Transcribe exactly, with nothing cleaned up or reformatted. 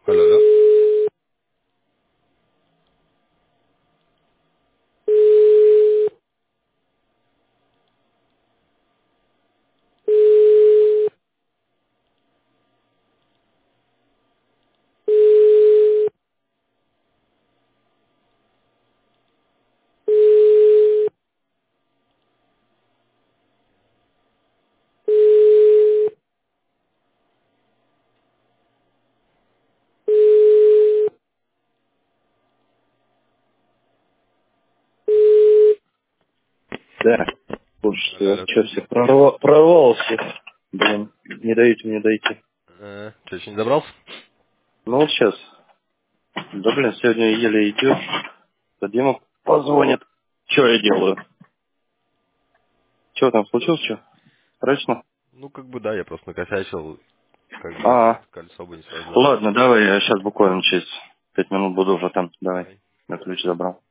Алло, алло. Да. Слушайте, Алло, я алло. что, все прорва- прорвался. Блин, не даете мне дойти. Э, что, еще не добрался? Ну вот сейчас. Да блин, сегодня еле идет. Да Дима позвонит. Что я делаю? Что там случилось, что? Срочно? Ну, как бы да, я просто накосячил, как бы А, кольцо бы не сложилось. ладно, давай, я сейчас буквально через пять минут буду уже там. Давай. Давай. Я ключ забрал.